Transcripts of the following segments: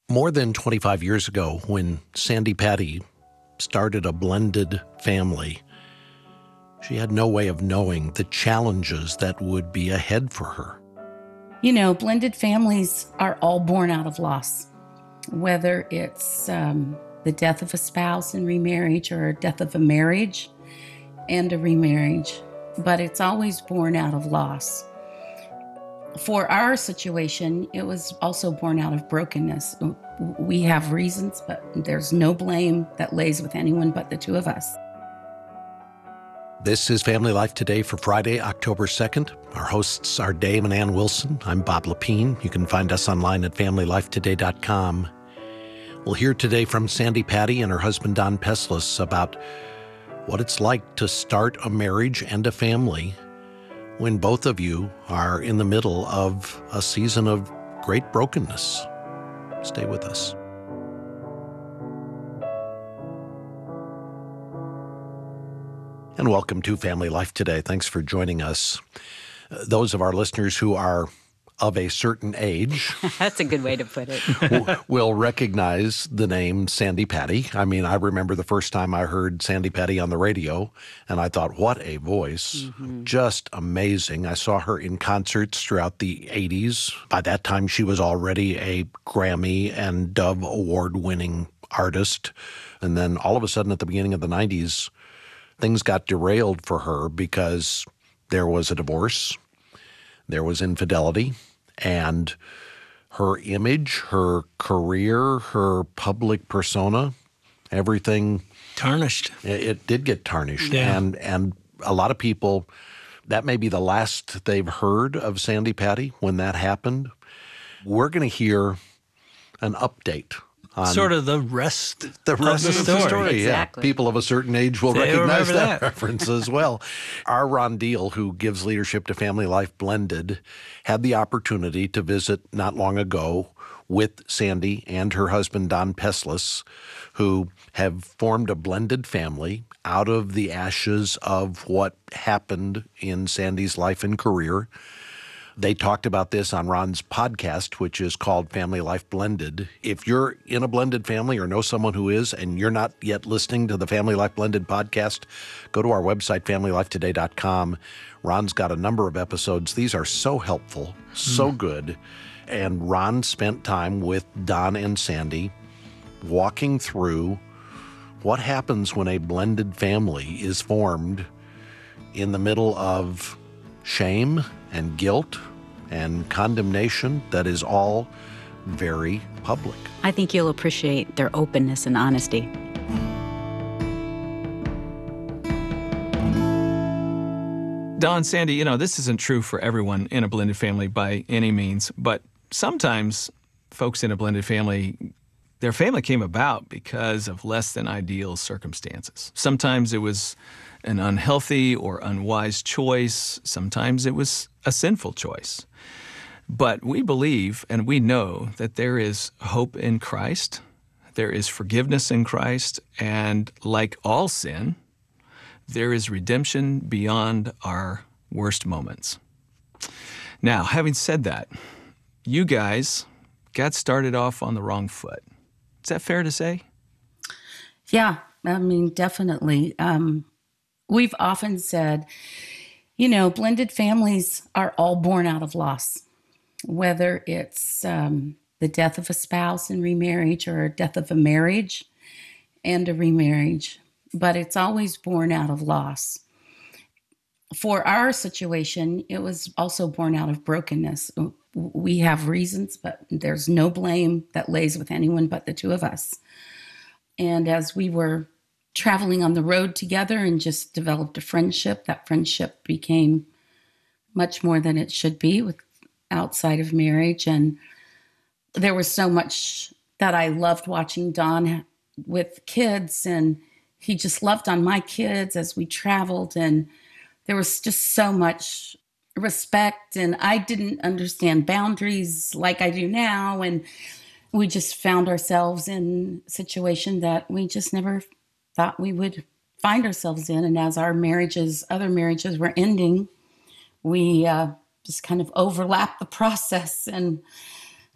More than 25 years ago, when Sandi Patty started a blended family, she had no way of knowing the challenges that would be ahead for her. You know, blended families are all born out of loss, whether it's the death of a spouse and remarriage or death of a marriage and a remarriage, but it's always born out of loss. For our situation, it was also born out of brokenness. We have reasons, but there's no blame that lays with anyone but the two of us. This is Family Life Today for Friday, October 2nd. Our hosts are Dave and Ann Wilson. I'm Bob Lepine. You can find us online at FamilyLifeToday.com. We'll hear today from Sandi Patty and her husband Don Peslis about what it's like to start a marriage and a family when both of you are in the middle of a season of great brokenness. Stay with us. And welcome to Family Life Today. Thanks for joining us. Those of our listeners who are of a certain age That's a good way to put it. will recognize the name Sandi Patty. I mean, I remember the first time I heard Sandi Patty on the radio, and I thought, what a voice. Just amazing. I saw her in concerts throughout the 80s. By that time, she was already a Grammy and Dove Award-winning artist. And then all of a sudden, at the beginning of the 90s, things got derailed for her because there was a divorce, there was infidelity, and her image, her career, her public persona, everything tarnished. It did get tarnished. Yeah. And a lot of people, that may be the last they've heard of Sandi Patty when that happened. We're going to hear an update on Sort of the rest of the story. Exactly. Yeah. People of a certain age will They recognize remember that that. reference as well. Our Ron Deal, who gives leadership to Family Life Blended, had the opportunity to visit not long ago with Sandi and her husband, Don Peslis, who have formed a blended family out of the ashes of what happened in Sandi's life and career. They talked about this on Ron's podcast, which is called Family Life Blended. If you're in a blended family or know someone who is, and you're not yet listening to the Family Life Blended podcast, go to our website, FamilyLifeToday.com. Ron's got a number of episodes. These are so helpful, so good. And Ron spent time with Don and Sandi walking through what happens when a blended family is formed in the middle of shame and guilt and condemnation that is all very public. I think you'll appreciate their openness and honesty. Don, Sandi, this isn't true for everyone in a blended family by any means, but sometimes folks in a blended family, their family came about because of less than ideal circumstances. Sometimes it was an unhealthy or unwise choice. Sometimes it was a sinful choice. But we believe and we know that there is hope in Christ, there is forgiveness in Christ, and like all sin, there is redemption beyond our worst moments. Now, having said that, you guys got started off on the wrong foot. Is that fair to say? Yeah, I mean, definitely. We've often said, blended families are all born out of loss, whether it's the death of a spouse and remarriage or death of a marriage and a remarriage, but it's always born out of loss. For our situation, it was also born out of brokenness. We have reasons, but there's no blame that lays with anyone but the two of us. And as we were traveling on the road together and just developed a friendship, that friendship became much more than it should be with outside of marriage. And there was so much that I loved watching Don with kids, and he just loved on my kids as we traveled. And there was just so much respect, and I didn't understand boundaries like I do now. And we just found ourselves in a situation that we just never thought we would find ourselves in. And as our other marriages were ending, we just kind of overlapped the process. And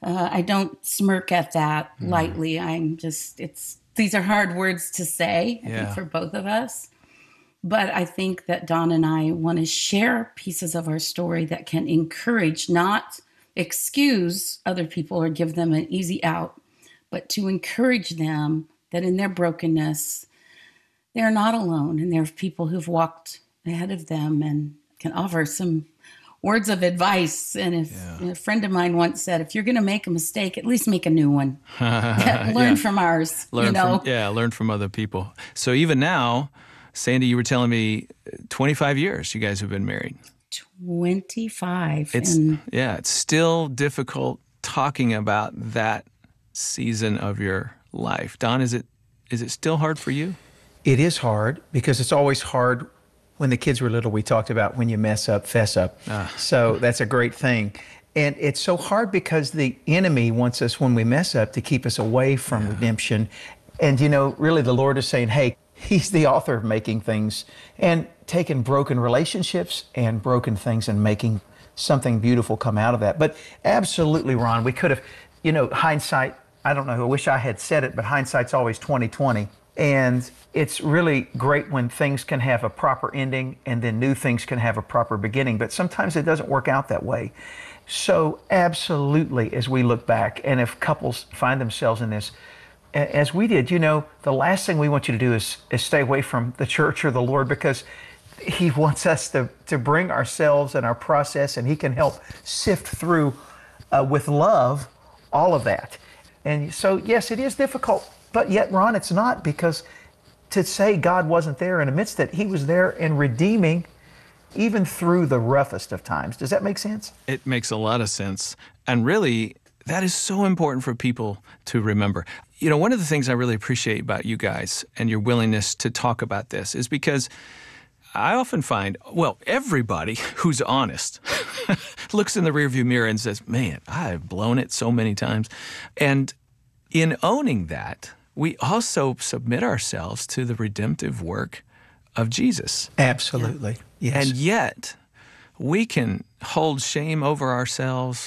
I don't smirk at that lightly. These are hard words to say, I think, for both of us. But I think that Don and I want to share pieces of our story that can encourage, not excuse other people or give them an easy out, but to encourage them that in their brokenness, they're not alone. And there are people who've walked ahead of them and can offer some words of advice. And if a friend of mine once said, if you're going to make a mistake, at least make a new one. Learn from ours. Learn from other people. So even now, Sandy, you were telling me 25 years you guys have been married. 25. It's still difficult talking about that season of your life. Don, is it still hard for you? It is hard because it's always hard. When the kids were little, we talked about when you mess up, fess up. So that's a great thing. And it's so hard because the enemy wants us, when we mess up, to keep us away from redemption. And, really the Lord is saying, hey, He's the author of making things and taking broken relationships and broken things and making something beautiful come out of that. But absolutely, Ron, we could have, hindsight, I don't know, I wish I had said it, but hindsight's always 20/20. And it's really great when things can have a proper ending and then new things can have a proper beginning. But sometimes it doesn't work out that way. So absolutely, as we look back, and if couples find themselves in this, as we did, the last thing we want you to do is stay away from the church or the Lord, because He wants us to bring ourselves and our process, and He can help sift through with love all of that. And so, yes, it is difficult, but yet, Ron, it's not, because to say God wasn't there in the midst of it, He was there and redeeming even through the roughest of times. Does that make sense? It makes a lot of sense. And really, that is so important for people to remember. One of the things I really appreciate about you guys and your willingness to talk about this is because I often find, everybody who's honest looks in the rearview mirror and says, man, I've blown it so many times. And in owning that, we also submit ourselves to the redemptive work of Jesus. Absolutely. Yes. And yet, we can hold shame over ourselves.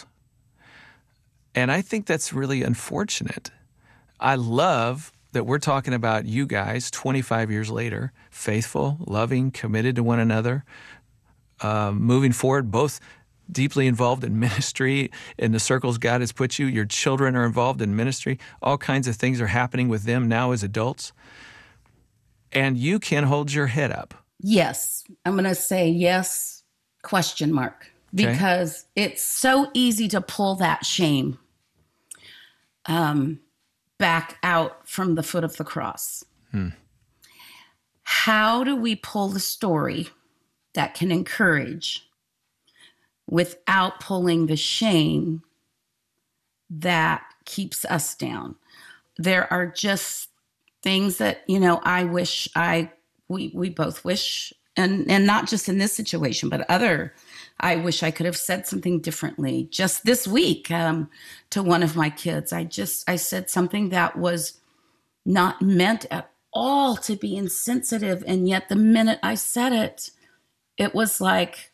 And I think that's really unfortunate. I love that we're talking about you guys 25 years later, faithful, loving, committed to one another, moving forward, both deeply involved in ministry, in the circles God has put you. Your children are involved in ministry. All kinds of things are happening with them now as adults. And you can hold your head up. Yes. I'm going to say yes, question mark, because it's so easy to pull that shame back out from the foot of the cross. How do we pull the story that can encourage without pulling the shame that keeps us down? There are just things that, I wish we both wish, and not just in this situation, but I wish I could have said something differently. Just this week, to one of my kids, I said something that was not meant at all to be insensitive. And yet the minute I said it, it was like,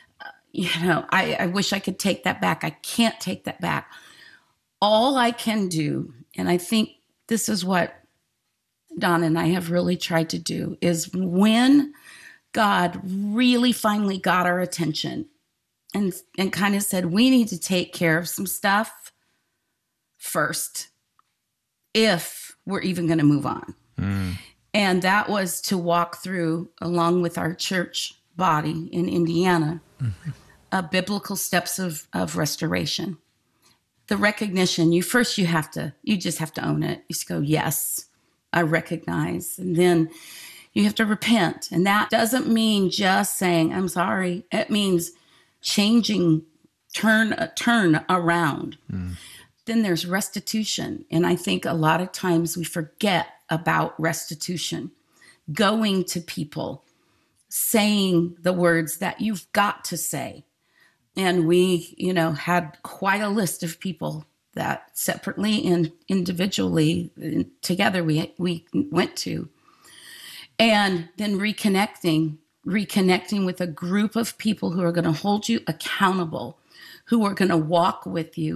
I wish I could take that back. I can't take that back. All I can do, and I think this is what Don and I have really tried to do, is when God really finally got our attention and kind of said, we need to take care of some stuff first if we're even going to move on. And that was to walk through, along with our church body in Indiana, biblical steps of restoration. The recognition, you just have to own it. You just go, yes, I recognize. And then you have to repent. And that doesn't mean just saying, I'm sorry. It means changing, turn around. Then there's restitution. And I think a lot of times we forget about restitution. Going to people, saying the words that you've got to say. And we, had quite a list of people that separately and individually together we went to. And then reconnecting with a group of people who are going to hold you accountable, who are going to walk with you,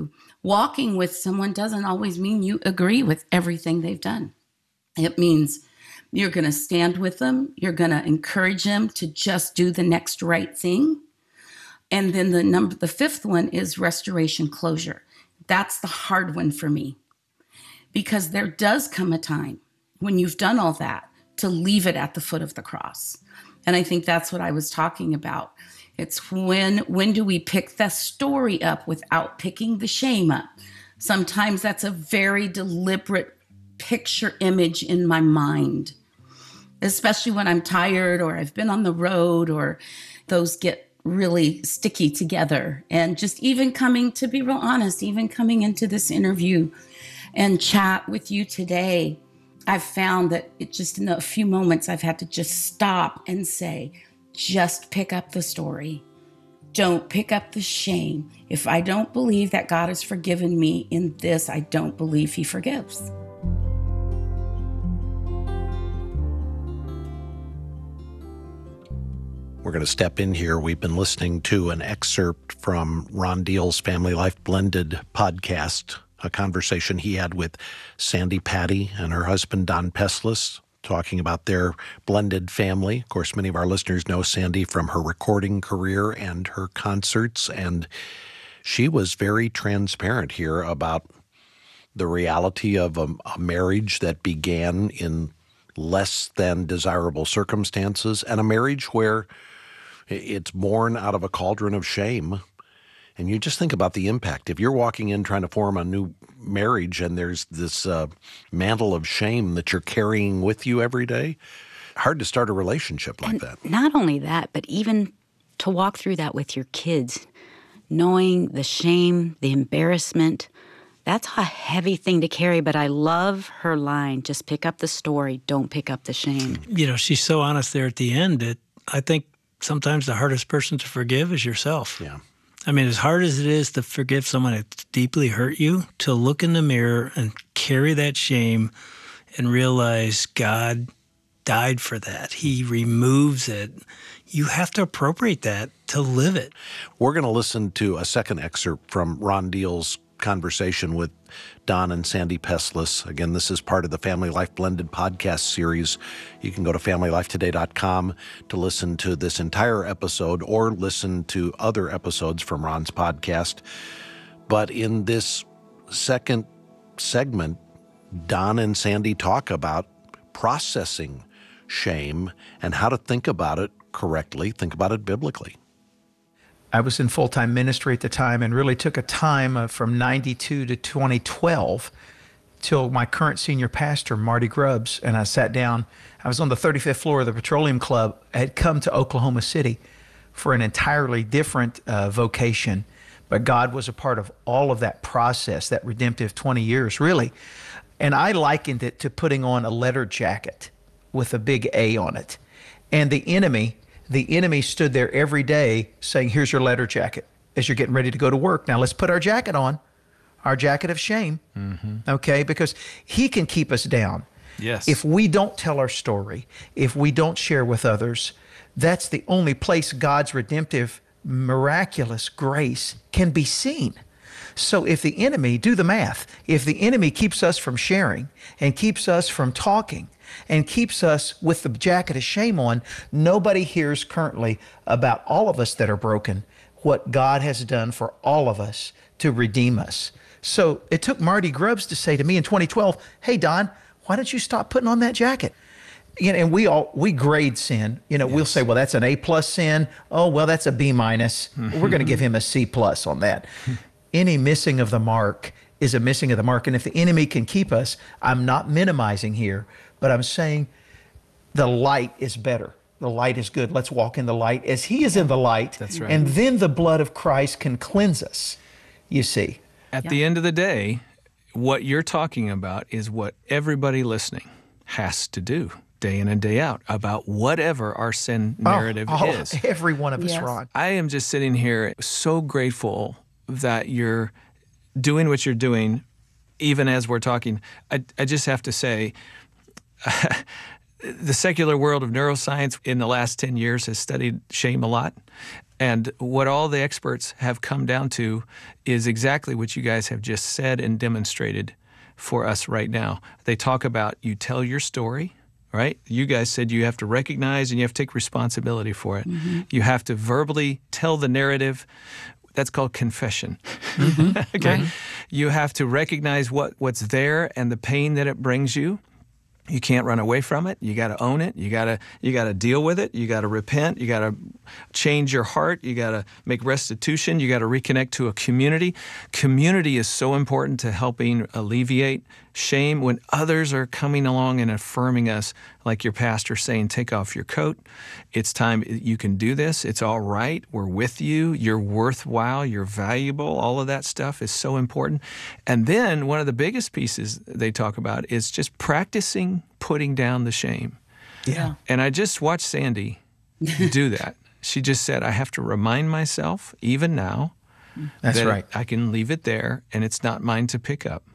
walking with someone doesn't always mean you agree with everything they've done. It means you're going to stand with them. You're going to encourage them to just do the next right thing. And then the fifth one is restoration closure. That's the hard one for me, because there does come a time when you've done all that to leave it at the foot of the cross. And I think that's what I was talking about. It's when do we pick the story up without picking the shame up? Sometimes that's a very deliberate picture image in my mind, especially when I'm tired or I've been on the road, or those get really sticky together. And just even coming, to be real honest, even coming into this interview and chat with you today, I've found that it just in a few moments I've had to just stop and say, just pick up the story. Don't pick up the shame. If I don't believe that God has forgiven me in this, I don't believe he forgives. We're going to step in here. We've been listening to an excerpt from Ron Deal's Family Life Blended podcast, a conversation he had with Sandy Patty and her husband, Don Peslis, talking about their blended family. Of course, many of our listeners know Sandy from her recording career and her concerts, and she was very transparent here about the reality of a marriage that began in less than desirable circumstances, and a marriage where it's born out of a cauldron of shame. And you just think about the impact. If you're walking in trying to form a new marriage and there's this mantle of shame that you're carrying with you every day, hard to start a relationship like that. Not only that, but even to walk through that with your kids, knowing the shame, the embarrassment, that's a heavy thing to carry. But I love her line, just pick up the story, don't pick up the shame. You know, she's so honest there at the end that I think sometimes the hardest person to forgive is yourself. Yeah. I mean, as hard as it is to forgive someone that's deeply hurt you, to look in the mirror and carry that shame and realize God died for that. He removes it. You have to appropriate that to live it. We're going to listen to a second excerpt from Ron Deal's conversation with Don and Sandy Peslis. Again, this is part of the Family Life Blended podcast series. You can go to familylifetoday.com to listen to this entire episode or listen to other episodes from Ron's podcast. But in this second segment, Don and Sandy talk about processing shame and how to think about it correctly, think about it biblically. I was in full-time ministry at the time and really took a time from 92 to 2012 till my current senior pastor, Marty Grubbs, and I sat down. I was on the 35th floor of the Petroleum Club. I had come to Oklahoma City for an entirely different vocation, but God was a part of all of that process, that redemptive 20 years, really. And I likened it to putting on a leather jacket with a big A on it. And the enemy stood there every day saying, here's your leather jacket as you're getting ready to go to work. Now let's put our jacket on, our jacket of shame, okay? Because he can keep us down. Yes. If we don't tell our story, if we don't share with others, that's the only place God's redemptive, miraculous grace can be seen. So if the enemy, do the math, if the enemy keeps us from sharing and keeps us from talking and keeps us with the jacket of shame on, nobody hears currently about all of us that are broken, what God has done for all of us to redeem us. So it took Marty Grubbs to say to me in 2012, hey, Don, why don't you stop putting on that jacket? You know, and we grade sin. You know, we'll say, well, that's an A+ sin. Oh, well, that's a B-. We're going to give him a C+ on that. Any missing of the mark is a missing of the mark. And if the enemy can keep us, I'm not minimizing here, but I'm saying the light is better. The light is good. Let's walk in the light as he is in the light. That's right. And then the blood of Christ can cleanse us, you see. At the end of the day, what you're talking about is what everybody listening has to do day in and day out about whatever our sin narrative is. Every one of us, Yes. Ron. I am just sitting here so grateful that you're doing what you're doing, even as we're talking. I just have to say, the secular world of neuroscience in the last 10 years has studied shame a lot. And what all the experts have come down to is exactly what you guys have just said and demonstrated for us right now. They talk about you tell your story, right? You guys said you have to recognize and you have to take responsibility for it. You have to verbally tell the narrative. That's called confession. Okay. Right. You have to recognize what's there and the pain that it brings you. You can't run away from it. You got to own it. You got to deal with it. You got to repent. You got to change your heart. You got to make restitution. You got to reconnect to a community. Community is so important to helping alleviate shame when others are coming along and affirming us, like your pastor saying, take off your coat. It's time. You can do this. It's all right. We're with you. You're worthwhile. You're valuable. All of that stuff is so important. And then one of the biggest pieces they talk about is just practicing putting down the shame. Yeah. And I just watched Sandy do that. She just said, I have to remind myself, even now, That's that right. I can leave it there and it's not mine to pick up.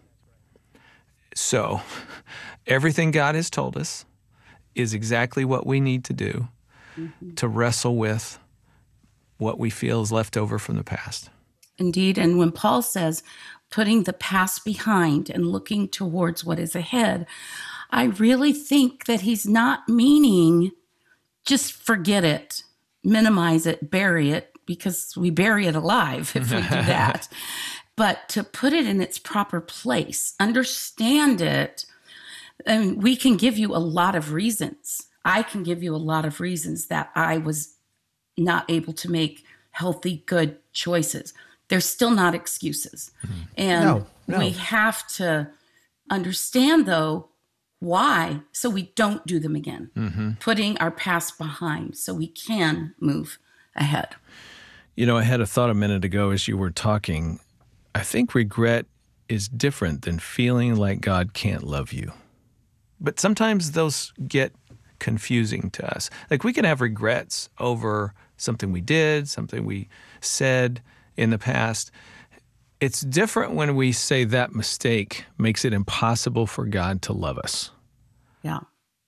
So everything God has told us is exactly what we need to do to wrestle with what we feel is left over from the past. Indeed. And when Paul says putting the past behind and looking towards what is ahead, I really think that he's not meaning just forget it, minimize it, bury it, because we bury it alive if we do that. But to put it in its proper place, understand it, and we can give you a lot of reasons. I can give you a lot of reasons that I was not able to make healthy, good choices. They're still not excuses. And No. we have to understand, though, why, so we don't do them again. Putting our past behind so we can move ahead. You know, I had a thought a minute ago as you were talking. I think regret is different than feeling like God can't love you. But sometimes those get confusing to us. Like we can have regrets over something we did, something we said in the past. It's different when we say that mistake makes it impossible for God to love us. Yeah.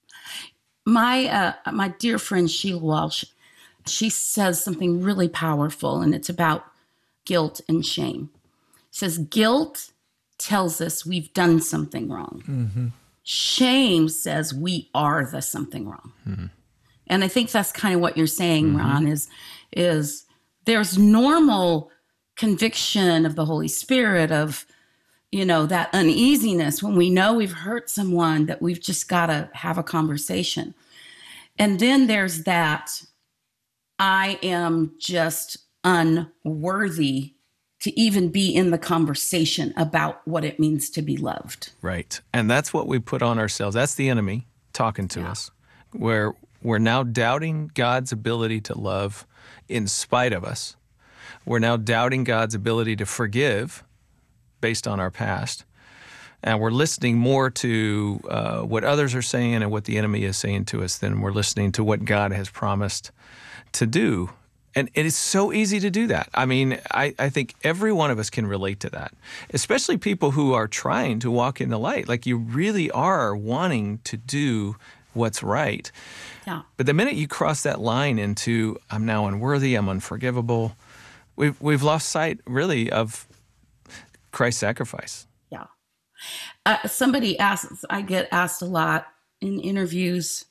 My dear friend Sheila Walsh, she says something really powerful, and it's about guilt and shame. She says, guilt tells us we've done something wrong. Shame says we are the something wrong. And I think that's kind of what you're saying, Ron, is there's normal conviction of the Holy Spirit of, you know, that uneasiness when we know we've hurt someone, that we've just got to have a conversation. And then there's that I am just unworthy to even be in the conversation about what it means to be loved. Right. And that's what we put on ourselves. That's the enemy talking to us, where we're now doubting God's ability to love in spite of us. We're now doubting God's ability to forgive based on our past. And we're listening more to what others are saying and what the enemy is saying to us than we're listening to what God has promised to do. And it is so easy to do that. I mean, I think every one of us can relate to that, especially people who are trying to walk in the light. Like you really are wanting to do what's right. Yeah. But the minute you cross that line into I'm now unworthy, I'm unforgivable, we've lost sight really of Christ's sacrifice. Yeah. Somebody asks, I get asked a lot in interviews,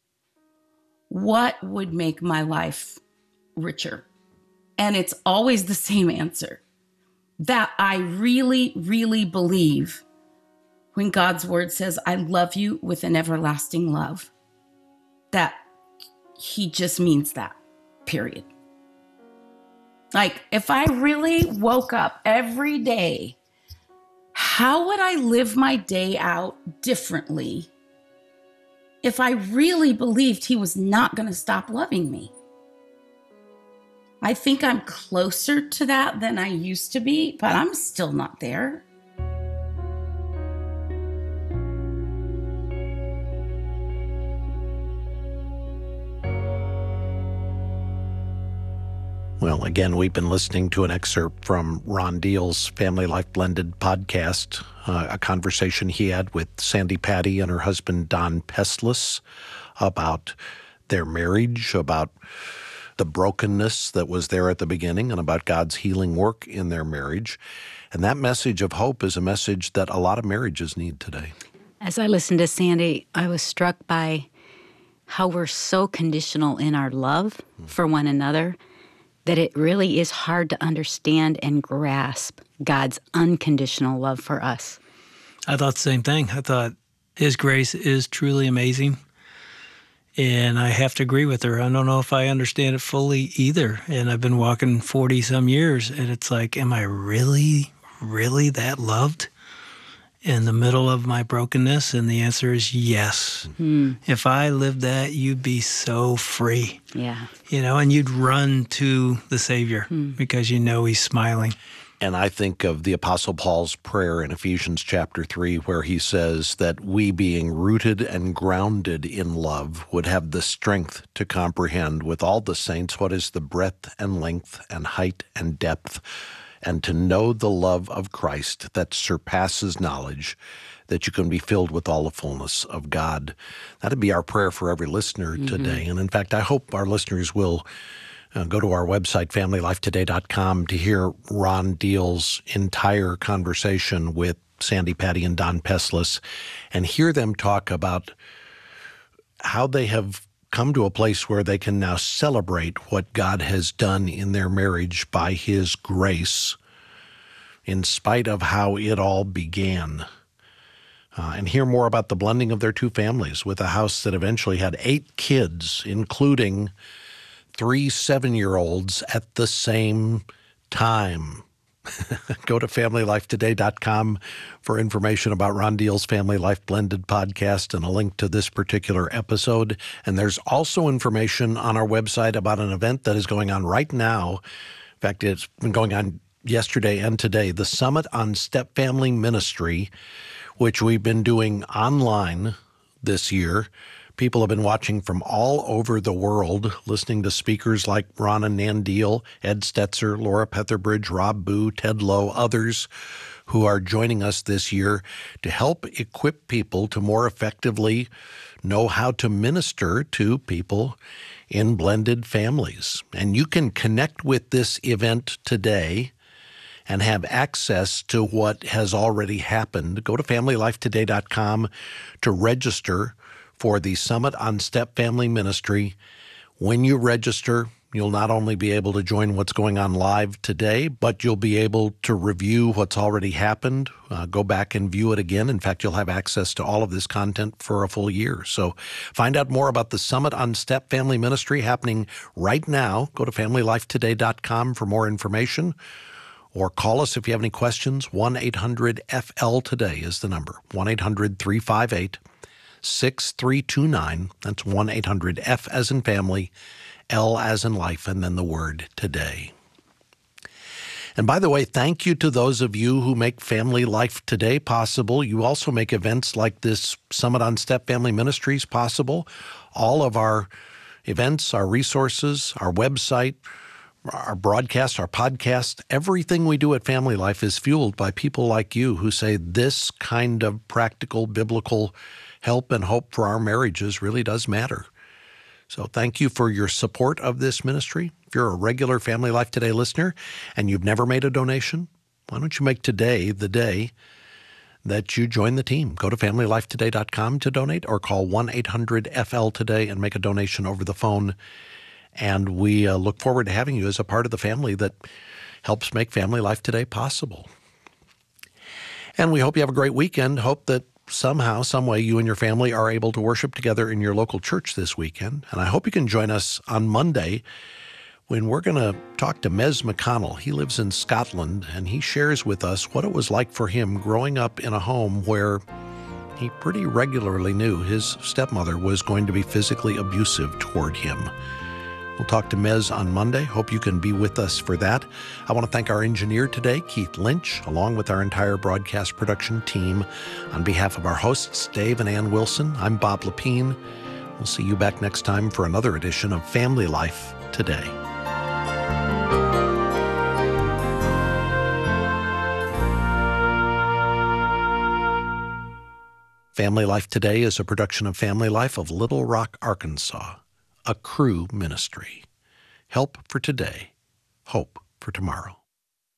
what would make my life richer? And it's always the same answer, that I really, really believe when God's word says, I love you with an everlasting love, that he just means that, period. Like if I really woke up every day, how would I live my day out differently if I really believed he was not going to stop loving me? I think I'm closer to that than I used to be, but I'm still not there. Well, again, we've been listening to an excerpt from Ron Deal's Family Life Blended podcast, a conversation he had with Sandy Patty and her husband, Don Peslis, about their marriage, about the brokenness that was there at the beginning and about God's healing work in their marriage. And that message of hope is a message that a lot of marriages need today. As I listened to Sandy, I was struck by how we're so conditional in our love for one another that it really is hard to understand and grasp God's unconditional love for us. I thought the same thing. I thought His grace is truly amazing. And I have to agree with her. I don't know if I understand it fully either. And I've been walking 40-some years, and it's like, am I really, really that loved in the middle of my brokenness? And the answer is yes. If I lived that, you'd be so free. Yeah. And you'd run to the Savior because you know He's smiling. And I think of the Apostle Paul's prayer in Ephesians chapter 3, where he says that we, being rooted and grounded in love, would have the strength to comprehend with all the saints what is the breadth and length and height and depth, and to know the love of Christ that surpasses knowledge, that you can be filled with all the fullness of God. That'd be our prayer for every listener today. And in fact, I hope our listeners will go to our website, familylifetoday.com, to hear Ron Deal's entire conversation with Sandy Patty and Don Peslis and hear them talk about how they have come to a place where they can now celebrate what God has done in their marriage by His grace, in spite of how it all began. And hear more about the blending of their two families with a house that eventually had 8 kids, including 3 7-year-olds at the same time. Go to familylifetoday.com for information about Ron Deal's Family Life Blended podcast and a link to this particular episode. And there's also information on our website about an event that is going on right now. In fact, it's been going on yesterday and today, the Summit on Step Family Ministry, which we've been doing online this year. People have been watching from all over the world, listening to speakers like Ron and Nan Deal, Ed Stetzer, Laura Petherbridge, Rob Boo, Ted Lowe, others who are joining us this year to help equip people to more effectively know how to minister to people in blended families. And you can connect with this event today and have access to what has already happened. Go to familylifetoday.com to register for the Summit on Step Family Ministry. When you register, you'll not only be able to join what's going on live today, but you'll be able to review what's already happened, go back and view it again. In fact, you'll have access to all of this content for a full year. So find out more about the Summit on Step Family Ministry happening right now. Go to familylifetoday.com for more information, or call us if you have any questions. 1-800-FL-TODAY is the number, 1-800-358-6329. That's 1-800-F as in family, L as in life, and then the word today. And by the way, thank you to those of you who make Family Life Today possible. You also make events like this Summit on Step Family Ministries possible. All of our events, our resources, our website, our broadcast, our podcast, everything we do at Family Life is fueled by people like you who say this kind of practical, biblical help and hope for our marriages really does matter. So thank you for your support of this ministry. If you're a regular Family Life Today listener and you've never made a donation, why don't you make today the day that you join the team? Go to familylifetoday.com to donate or call 1-800-FL-TODAY and make a donation over the phone. And we look forward to having you as a part of the family that helps make Family Life Today possible. And we hope you have a great weekend. Hope that somehow, some way, you and your family are able to worship together in your local church this weekend. And I hope you can join us on Monday when we're going to talk to Mez McConnell. He lives in Scotland, and he shares with us what it was like for him growing up in a home where he pretty regularly knew his stepmother was going to be physically abusive toward him. We'll talk to Mez on Monday. Hope you can be with us for that. I want to thank our engineer today, Keith Lynch, along with our entire broadcast production team. On behalf of our hosts, Dave and Ann Wilson, I'm Bob Lepine. We'll see you back next time for another edition of Family Life Today. Family Life Today is a production of Family Life of Little Rock, Arkansas, a Cru ministry. Help for today, hope for tomorrow.